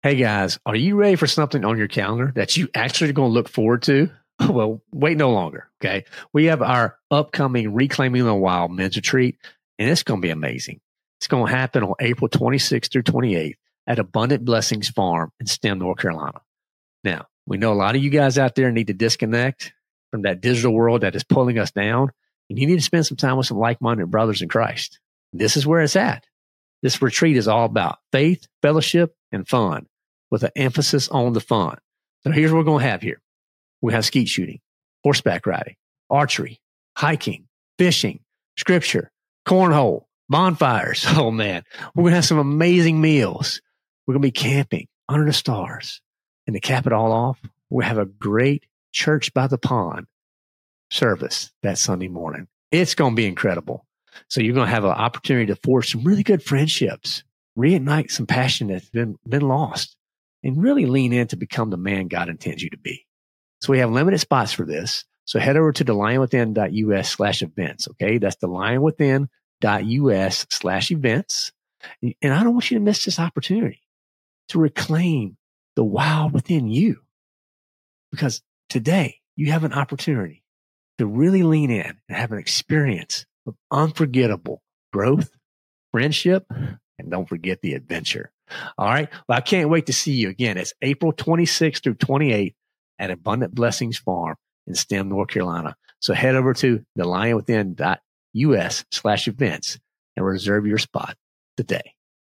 Hey guys, are you ready for something on your calendar that you actually are going to look forward to? Well, wait no longer. Okay. We have our upcoming Reclaiming the Wild men's retreat, and it's going to be amazing. It's going to happen on April 26th through 28th at Abundant Blessings Farm in Stem, North Carolina. Now, we know a lot of you guys out there need to disconnect from that digital world that is pulling us down, and you need to spend some time with some like-minded brothers in Christ. This is where it's at. This retreat is all about faith, fellowship, and fun, with an emphasis on the fun. So here's what we're going to have here. We have skeet shooting, horseback riding, archery, hiking, fishing, scripture, cornhole, bonfires. Oh man, we're going to have some amazing meals. We're going to be camping under the stars. And to cap it all off, we have a great church by the pond service that Sunday morning. It's going to be incredible. So you're going to have an opportunity to forge some really good friendships, reignite some passion that's been lost, and really lean in to become the man God intends you to be. So we have limited spots for this. So head over to thelionwithin.us/events. Okay. That's thelionwithin.us/events. And I don't want you to miss this opportunity to reclaim the wild within you, because today you have an opportunity to really lean in and have an experience of unforgettable growth, friendship, and don't forget the adventure. All right. Well, I can't wait to see you again. It's April 26th through 28th at Abundant Blessings Farm in Stem, North Carolina. So head over to thelionwithin.us/events and reserve your spot today.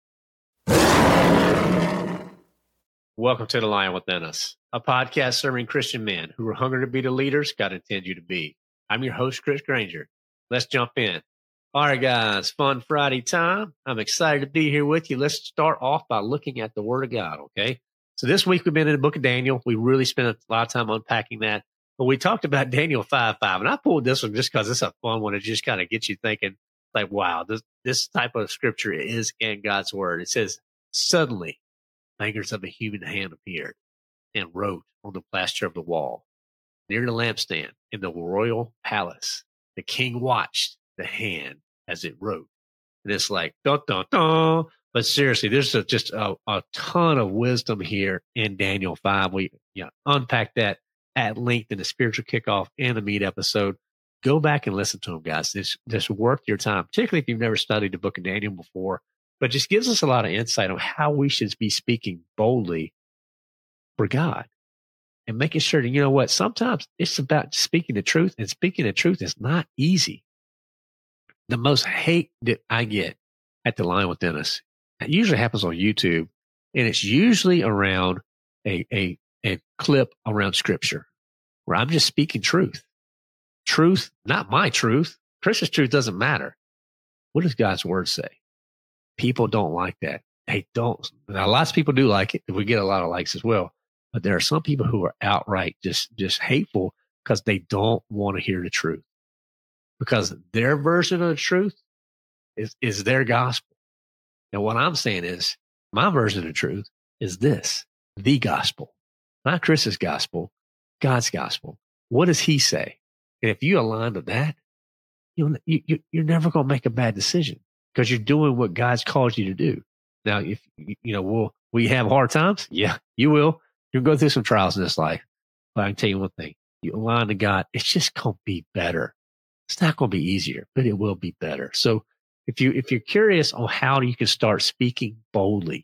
Welcome to The Lion Within Us, a podcast serving Christian men who are hungry to be the leaders God intends you to be. I'm your host, Chris Granger. Let's jump in. All right, guys, fun Friday time. I'm excited to be here with you. Let's start off by looking at the Word of God, okay? So this week we've been in the book of Daniel. We really spent a lot of time unpacking that. But we talked about Daniel 5:5, and I pulled this one just because it's a fun one to just kind of get you thinking, like, wow, this type of scripture is in God's Word. It says, suddenly, fingers of a human hand appeared and wrote on the plaster of the wall near the lampstand in the royal palace. The king watched the hand as it wrote. And it's like, dun, dun, dun. But seriously, there's just a ton of wisdom here in Daniel 5. We unpack that at length in the spiritual kickoff and the meat episode. Go back and listen to them, guys. This worth your time, particularly if you've never studied the book of Daniel before. But just gives us a lot of insight on how we should be speaking boldly for God and making sure that, you know what, sometimes it's about speaking the truth, and speaking the truth is not easy. The most hate that I get at The Lion Within Us, it usually happens on YouTube, and it's usually around a clip around scripture where I'm just speaking truth. Truth, not my truth. Chris's truth doesn't matter. What does God's word say? People don't like that. They don't. Now, lots of people do like it. We get a lot of likes as well. But there are some people who are outright just hateful because they don't want to hear the truth. Because their version of the truth is their gospel. And what I'm saying is, my version of the truth is this, the gospel. Not Chris's gospel, God's gospel. What does he say? And if you align to that, you're never going to make a bad decision because you're doing what God's called you to do. Now, if we have hard times, yeah, you will. You'll go through some trials in this life. But I can tell you one thing, you align to God, it's just going to be better. It's not going to be easier, but it will be better. So if you're curious on how you can start speaking boldly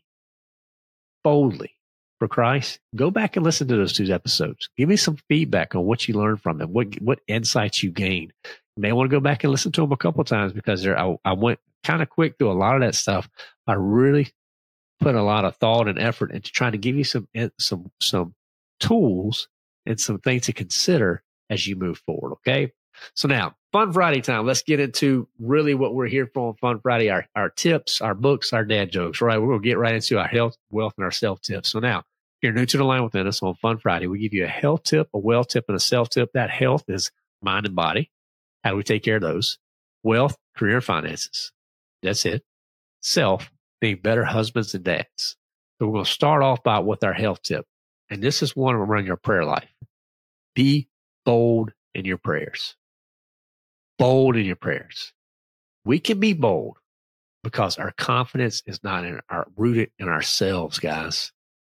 for Christ, go back and listen to those 2 episodes. Give me some feedback on what you learned from them, what insights you gained. You may want to go back and listen to them a couple of times because I went kind of quick through a lot of that stuff. I really put a lot of thought and effort into trying to give you some tools and some things to consider as you move forward. Okay. So now, Fun Friday time. Let's get into really what we're here for on Fun Friday, our tips, our books, our dad jokes. Right, we're going to get right into our health, wealth, and our self tips. So now, if you're new to The Lion Within Us on Fun Friday, we give you a health tip, a wealth tip, and a self tip. That health is mind and body. How do we take care of those? Wealth, career, and finances. That's it. Self, being better husbands and dads. So we're going to start off with our health tip. And this is one around your prayer life. Be bold in your prayers. Bold in your prayers. We can be bold because our confidence is not rooted in ourselves, guys.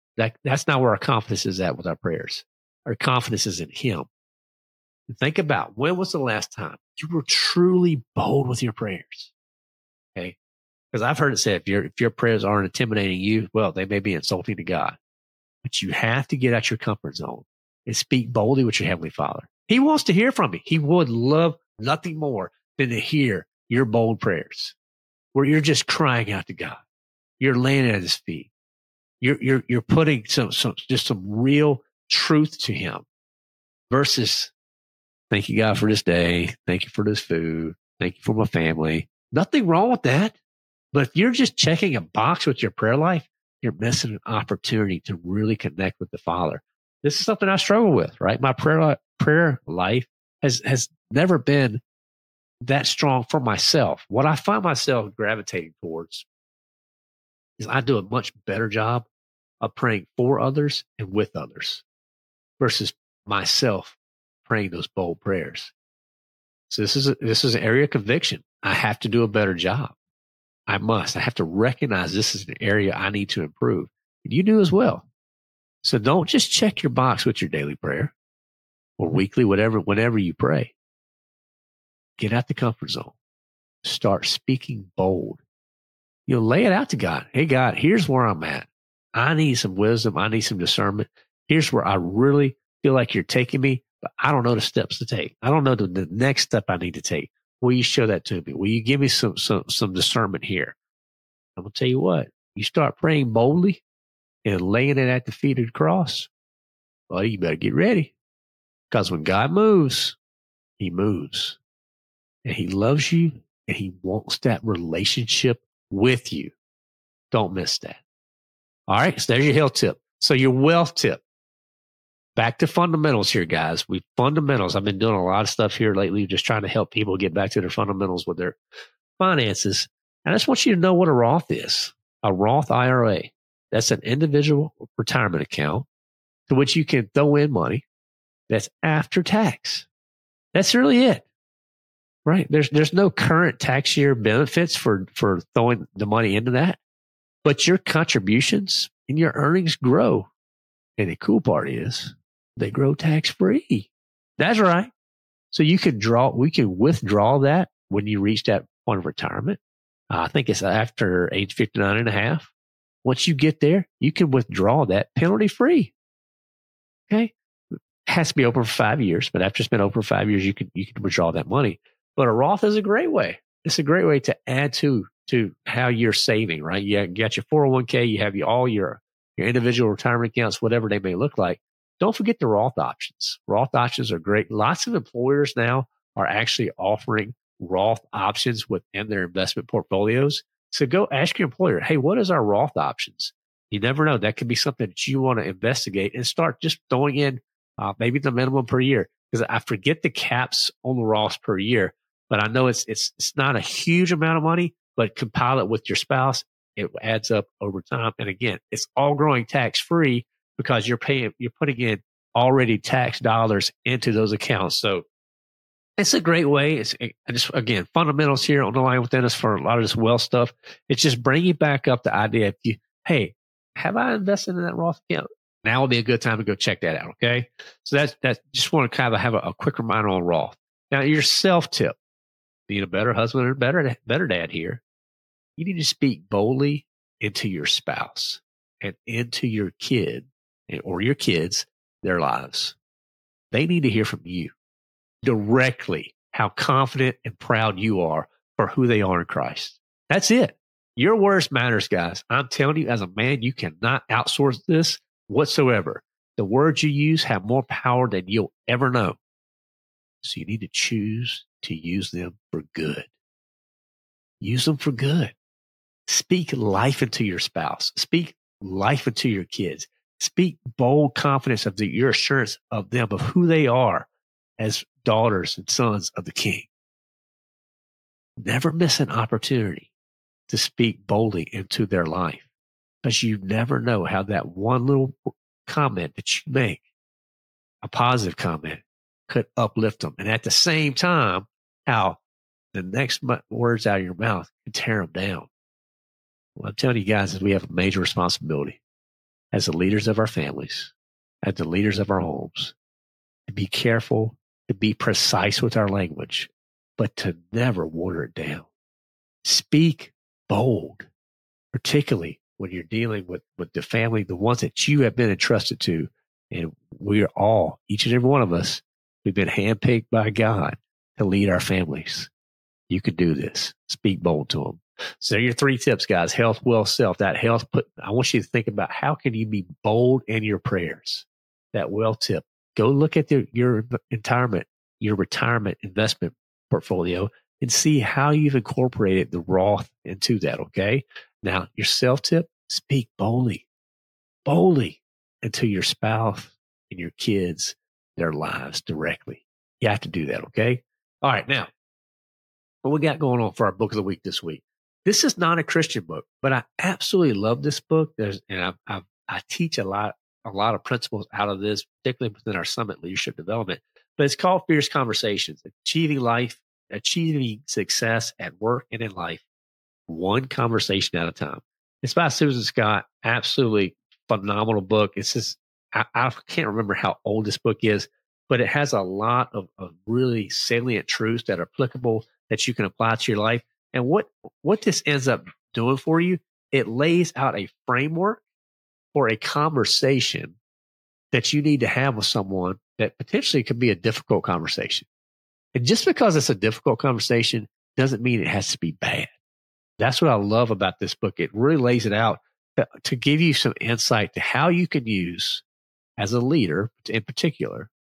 That's not where our confidence is at with our prayers. Our confidence is in Him. And think about, when was the last time you were truly bold with your prayers? Okay. Because I've heard it said, if your prayers aren't intimidating you, well, they may be insulting to God. But you have to get out your comfort zone and speak boldly with your Heavenly Father. He wants to hear from you. He would love nothing more than to hear your bold prayers, where you're just crying out to God. You're laying at His feet. You're putting some real truth to Him, versus, thank you, God, for this day. Thank you for this food. Thank you for my family. Nothing wrong with that. But if you're just checking a box with your prayer life, you're missing an opportunity to really connect with the Father. This is something I struggle with, right? My prayer life has never been that strong for myself. What I find myself gravitating towards is I do a much better job of praying for others and with others, versus myself praying those bold prayers. So this is an area of conviction. I have to do a better job. I have to recognize this is an area I need to improve. And you do as well. So don't just check your box with your daily prayer or weekly, whenever you pray. Get out the comfort zone. Start speaking bold. Lay it out to God. Hey, God, here's where I'm at. I need some wisdom. I need some discernment. Here's where I really feel like you're taking me, but I don't know the steps to take. I don't know the next step I need to take. Will you show that to me? Will you give me some discernment here? I'm going to tell you what, you start praying boldly and laying it at the feet of the cross, well, you better get ready. Because when God moves, He moves. And He loves you, and He wants that relationship with you. Don't miss that. All right, so there's your health tip. So your wealth tip. Back to fundamentals here, guys. Fundamentals. I've been doing a lot of stuff here lately, just trying to help people get back to their fundamentals with their finances. And I just want you to know what a Roth is. A Roth IRA. That's an individual retirement account to which you can throw in money that's after tax. That's really it. Right? There's no current tax year benefits for throwing the money into that. But your contributions and your earnings grow. And the cool part is they grow tax-free. That's right. So we can withdraw that when you reach that point of retirement. I think it's after age 59 and a half. Once you get there, you can withdraw that penalty-free. Okay? It has to be open for 5 years, but after it's been open for 5 years, you can withdraw that money. But a Roth is a great way. It's a great way to add to how you're saving, right? You got your 401k, you have all your individual retirement accounts, whatever they may look like. Don't forget the Roth options. Roth options are great. Lots of employers now are actually offering Roth options within their investment portfolios. So go ask your employer, hey, what is our Roth options? You never know. That could be something that you want to investigate and start just throwing in maybe the minimum per year. Because I forget the caps on the Roths per year, but I know it's not a huge amount of money, but compile it with your spouse. It adds up over time. And again, it's all growing tax-free because you're putting in already tax dollars into those accounts. So it's a great way. It's just, again, fundamentals here on the line within us for a lot of this wealth stuff. It's just bringing back up the idea of hey, have I invested in that Roth account? Now would be a good time to go check that out. Okay. So that's just want to kind of have a quick reminder on Roth. Now, your self tip, being a better husband or better dad here, you need to speak boldly into your spouse and into your kid or your kids, their lives. They need to hear from you directly how confident and proud you are for who they are in Christ. That's it. Your words matters, guys. I'm telling you, as a man, you cannot outsource this whatsoever. The words you use have more power than you'll ever know. So you need to choose to use them for good. Use them for good. Speak life into your spouse. Speak life into your kids. Speak bold confidence of your assurance of them, of who they are as daughters and sons of the King. Never miss an opportunity to speak boldly into their life, because you never know how that one little comment that you make, a positive comment, could uplift them. And at the same time, how the next words out of your mouth can tear them down. Well, I'm telling you guys, we have a major responsibility. as the leaders of our families, as the leaders of our homes, to be careful, to be precise with our language, but to never water it down. Speak bold, particularly when you're dealing with the family, the ones that you have been entrusted to. And we are all, each and every one of us, we've been handpicked by God to lead our families. You can do this. Speak bold to them. So there are your 3 tips, guys. Health, wealth, self. That health, I want you to think about how can you be bold in your prayers. That wealth tip. Go look at your retirement investment portfolio and see how you've incorporated the Roth into that, okay? Now, your self tip, speak boldly into your spouse and your kids, their lives directly. You have to do that, okay? All right, now, what we got going on for our book of the week this week? This is not a Christian book, but I absolutely love this book. I teach a lot of principles out of this, particularly within our Summit Leadership Development. But it's called Fierce Conversations: Achieving Success at Work and in Life, One Conversation at a Time. It's by Susan Scott. Absolutely phenomenal book. It's just, I can't remember how old this book is, but it has a lot of really salient truths that are applicable that you can apply to your life. And what this ends up doing for you, it lays out a framework for a conversation that you need to have with someone that potentially could be a difficult conversation. And just because it's a difficult conversation doesn't mean it has to be bad. That's what I love about this book. It really lays it out to give you some insight to how you can use, as a leader in particular,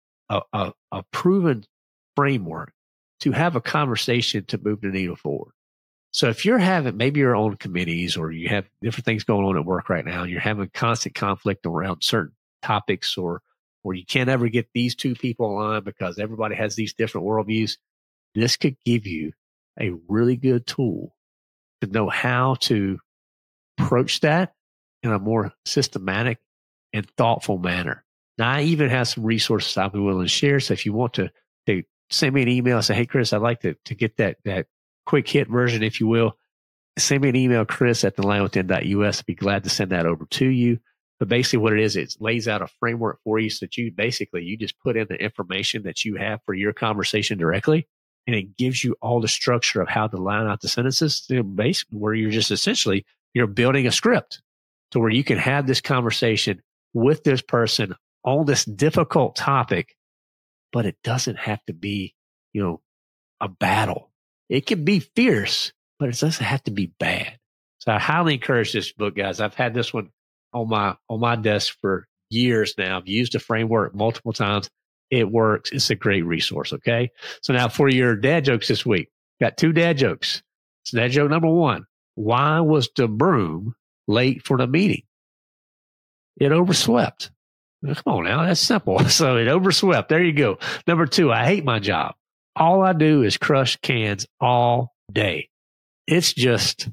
a proven framework to have a conversation to move the needle forward. So if you're having, maybe you're on committees or you have different things going on at work right now, and you're having constant conflict around certain topics, or you can't ever get these 2 people aligned because everybody has these different worldviews, this could give you a really good tool to know how to approach that in a more systematic and thoughtful manner. Now, I even have some resources I'll be willing to share. So if you want to send me an email and say, hey, Chris, I'd like to get that quick hit version, if you will, send me an email, chris@thelionwithin.us. I'd be glad to send that over to you. But basically what it is, it lays out a framework for you so that you just put in the information that you have for your conversation directly. And it gives you all the structure of how to line out the sentences, basically where you're just essentially, you're building a script to where you can have this conversation with this person on this difficult topic, but it doesn't have to be, a battle. It can be fierce, but it doesn't have to be bad. So I highly encourage this book, guys. I've had this one on my desk for years now. I've used the framework multiple times. It works. It's a great resource. Okay. So now for your dad jokes this week, got 2 dad jokes. So dad joke number 1, why was the broom late for the meeting? It overswept. Come on now. That's simple. So it overswept. There you go. Number 2, I hate my job. All I do is crush cans all day. It's just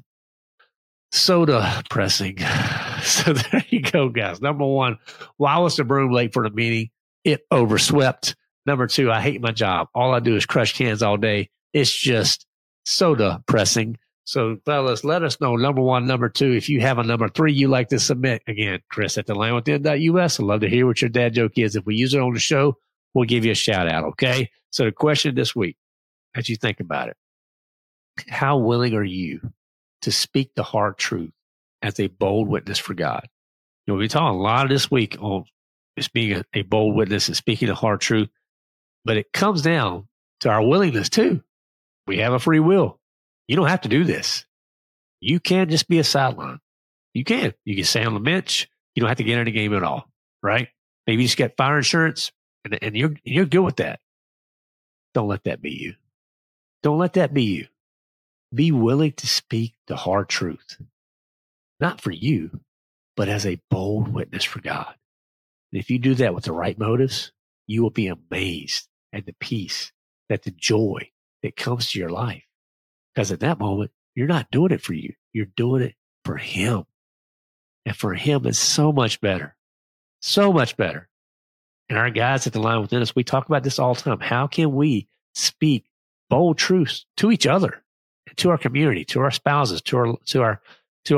soda pressing. So there you go, guys. Number 1, why was the broom late for the meeting? It overswept. Number 2, I hate my job. All I do is crush cans all day. It's just soda pressing. So fellas, let us know, number 1, number 2. If you have a number 3 you like to submit, again, Chris@thelionwithin.us. I'd love to hear what your dad joke is. If we use it on the show, we'll give you a shout out. Okay. So the question this week, as you think about it, how willing are you to speak the hard truth as a bold witness for God? We're talking a lot this week on just being a bold witness and speaking the hard truth, but it comes down to our willingness too. We have a free will. You don't have to do this. You can't just be a sideline. You can stay on the bench. You don't have to get in the game at all, right? Maybe you just get fire insurance and you're good with that. Don't let that be you. Don't let that be you. Be willing to speak the hard truth, not for you, but as a bold witness for God. And if you do that with the right motives, you will be amazed at the peace, at the joy that comes to your life. Because at that moment, you're not doing it for you. You're doing it for Him. And for Him, it's so much better. So much better. And our guys at the Lion Within Us, we talk about this all the time. How can we speak bold truths to each other, to our community, to our spouses, to our work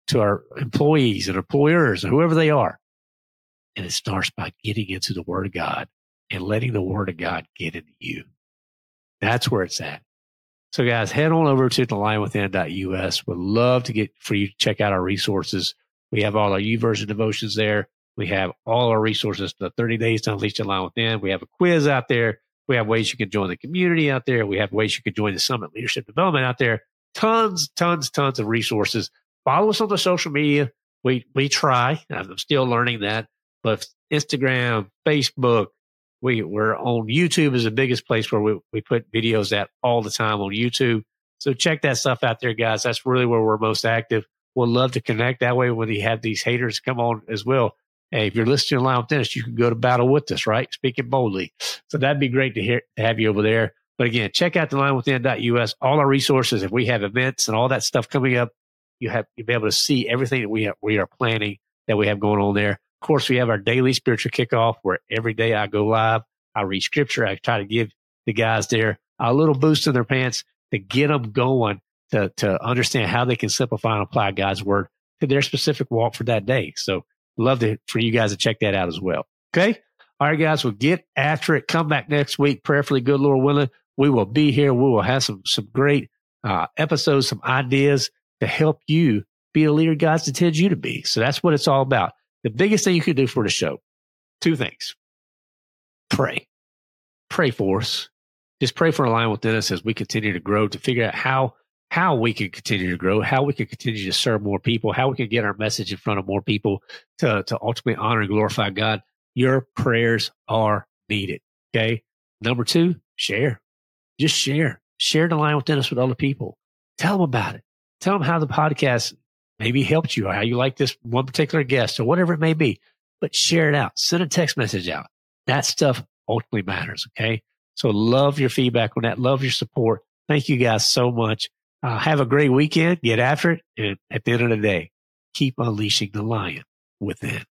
to our employees and employers, or whoever they are. And it starts by getting into the Word of God and letting the Word of God get into you. That's where it's at. So guys, head on over to thelionwithin.us. We'd love to get for you to check out our resources. We have all our YouVersion devotions there. We have all our resources, the 30 days to unleash the lion within. We have a quiz out there. We have ways you can join the community out there. We have ways you can join the Summit Leadership Development out there. Tons of resources. Follow us on the social media. We try. I'm still learning that. But Instagram, Facebook, we're on YouTube is the biggest place where we put videos at all the time on YouTube. So check that stuff out there, guys. That's really where we're most active. We'll love to connect that way when you have these haters come on as well. Hey, if you're listening to Lion Within Us, you can go to battle with us, right? Speaking boldly. So that'd be great to have you over there. But again, check out thelionwithin.us. All our resources. If we have events and all that stuff coming up, you'll be able to see everything that we are planning that we have going on there. Of course, we have our daily spiritual kickoff where every day I go live. I read scripture. I try to give the guys there a little boost in their pants to get them going to understand how they can simplify and apply God's word to their specific walk for that day. So love for you guys to check that out as well. Okay. All right, guys, we'll get after it. Come back next week. Prayerfully, good Lord willing. We will be here. We will have some great episodes, some ideas to help you be the leader God's intended you to be. So that's what it's all about. The biggest thing you can do for the show, two things. Pray. Pray for us. Just pray for a lion within us as we continue to grow, to figure out how we can continue to grow, how we can continue to serve more people, how we can get our message in front of more people to ultimately honor and glorify God. Your prayers are needed. Okay. Number two, share. Just share. Share the Lion Within Us with other people. Tell them about it. Tell them how the podcast maybe helped you or how you like this one particular guest or whatever it may be. But share it out. Send a text message out. That stuff ultimately matters. Okay. So love your feedback on that. Love your support. Thank you guys so much. Have a great weekend. Get after it. And at the end of the day, keep unleashing the lion within.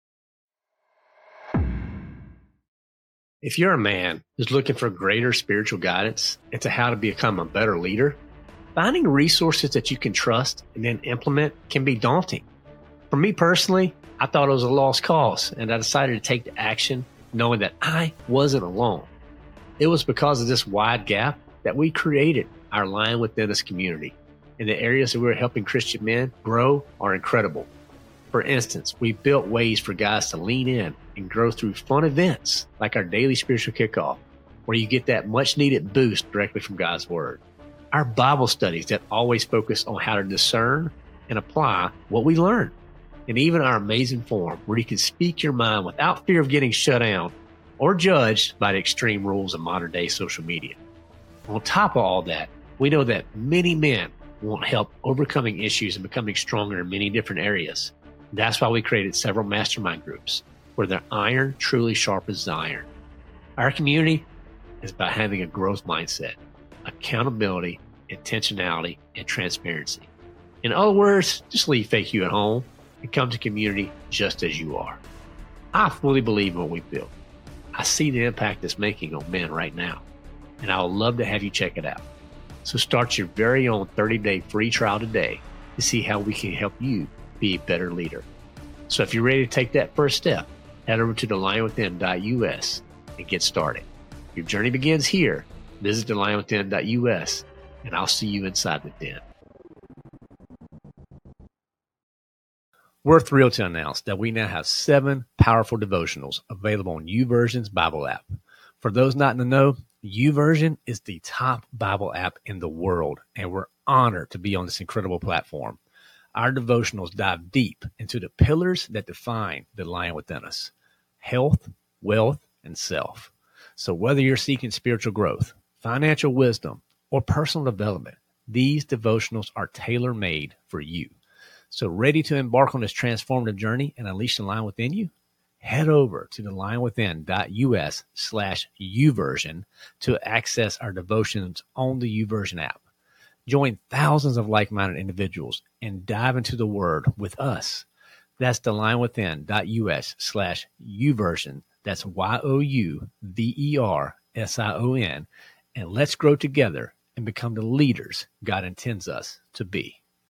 If you're a man who's looking for greater spiritual guidance into how to become a better leader, finding resources that you can trust and then implement can be daunting. For me personally, I thought it was a lost cause, and I decided to take the action knowing that I wasn't alone. It was because of this wide gap that we created our Lion Within Us community. And the areas that we're helping Christian men grow are incredible. For instance, we built ways for guys to lean in and grow through fun events like our daily spiritual kickoff, where you get that much needed boost directly from God's word. Our Bible studies that always focus on how to discern and apply what we learn. And even our amazing forum where you can speak your mind without fear of getting shut down or judged by the extreme rules of modern day social media. On top of all that, we know that many men want help overcoming issues and becoming stronger in many different areas. That's why we created several mastermind groups where the iron truly sharpens iron. Our community is about having a growth mindset, accountability, intentionality, and transparency. In other words, just leave fake you at home and come to community just as you are. I fully believe in what we built. I see the impact it's making on men right now, and I would love to have you check it out. So start your very own 30-day free trial today to see how we can help you be a better leader. So if you're ready to take that first step, head over to thelionwithin.us and get started. Your journey begins here. Visit thelionwithin.us, and I'll see you inside the den. We're thrilled to announce that we now have 7 powerful devotionals available on YouVersion's Bible app. For those not in the know, YouVersion is the top Bible app in the world, and we're honored to be on this incredible platform. Our devotionals dive deep into the pillars that define the Lion Within Us: health, wealth, and self. So whether you're seeking spiritual growth, financial wisdom, or personal development, these devotionals are tailor-made for you. So ready to embark on this transformative journey and unleash the lion within you? Head over to thelionwithin.us/YouVersion to access our devotions on the YouVersion app. Join thousands of like-minded individuals and dive into the Word with us. That's thelionwithin.us/YouVersion. That's YOUVERSION. And let's grow together and become the leaders God intends us to be.